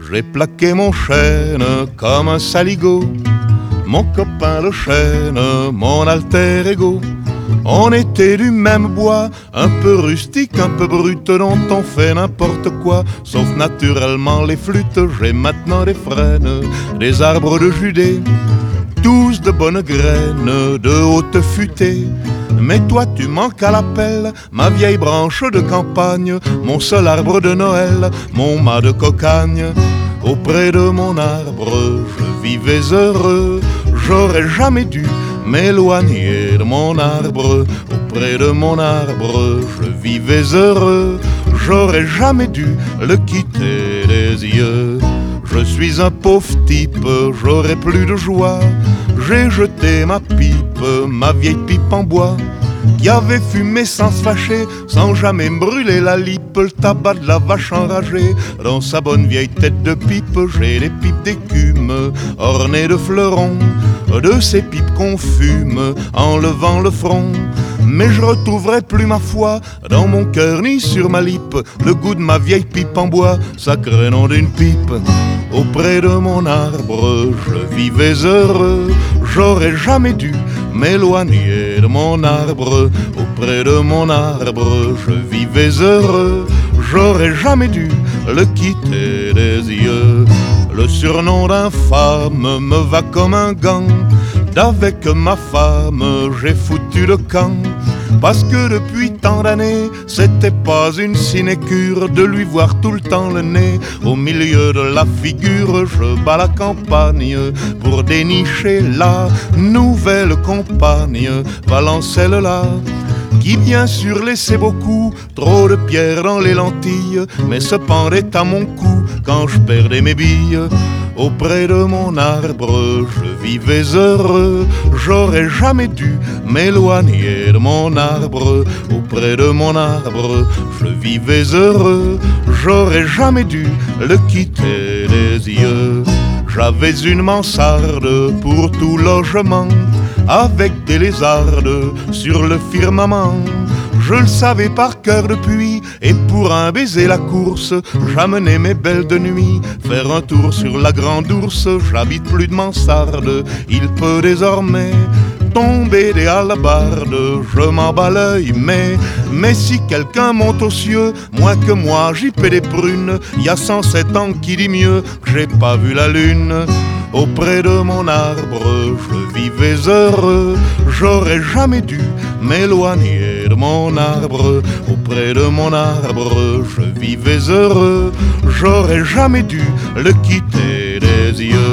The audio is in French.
J'ai plaqué mon chêne comme un saligot, mon copain le chêne, mon alter ego. On était du même bois, un peu rustique, un peu brut, dont on fait n'importe quoi, sauf naturellement les flûtes. J'ai maintenant des frênes, des arbres de Judée, tous de bonnes graines, de haute futée. Mais toi tu manques à l'appel, ma vieille branche de campagne, mon seul arbre de Noël, mon mât de cocagne. Auprès de mon arbre, je vivais heureux, j'aurais jamais dû m'éloigner de mon arbre. Auprès de mon arbre, je vivais heureux, j'aurais jamais dû le quitter des yeux. Je suis un pauvre type, j'aurais plus de joie. J'ai jeté ma pipe, ma vieille pipe en bois, qui avait fumé sans se fâcher, sans jamais me brûler la lippe. Le tabac de la vache enragée, dans sa bonne vieille tête de pipe. J'ai des pipes d'écume, ornées de fleurons, de ces pipes qu'on fume en levant le front. Mais je retrouverai plus ma foi dans mon cœur ni sur ma lippe le goût de ma vieille pipe en bois, sacré nom d'une pipe. Auprès de mon arbre, je vivais heureux, j'aurais jamais dû m'éloigner de mon arbre. Auprès de mon arbre, je vivais heureux, j'aurais jamais dû le quitter des yeux. Le surnom d'infâme me va comme un gant, d'avec ma femme j'ai foutu le camp. Parce que depuis tant d'années, c'était pas une sinécure de lui voir tout le temps le nez au milieu de la figure. Je bats la campagne pour dénicher la nouvelle compagne, Valencelle-là, qui bien sûr laissait beaucoup trop de pierres dans les lentilles, mais se pendait à mon cou quand je perdais mes billes. Auprès de mon arbre, je vivais heureux, j'aurais jamais dû m'éloigner de mon arbre. Auprès de mon arbre, je vivais heureux, j'aurais jamais dû le quitter des yeux. J'avais une mansarde pour tout logement, avec des lézardes sur le firmament. Je le savais par cœur depuis, et pour un baiser la course, j'amenais mes belles de nuit faire un tour sur la grande ours. J'habite plus de mansarde, il peut désormais tomber des hallebardes, je m'en bats l'œil, mais si quelqu'un monte aux cieux, moins que moi j'y paie des prunes. Y a 107 ans qui dit mieux que j'ai pas vu la lune. Auprès de mon arbre, je vivais heureux, j'aurais jamais dû m'éloigner de mon arbre. Auprès de mon arbre, je vivais heureux, j'aurais jamais dû le quitter des yeux.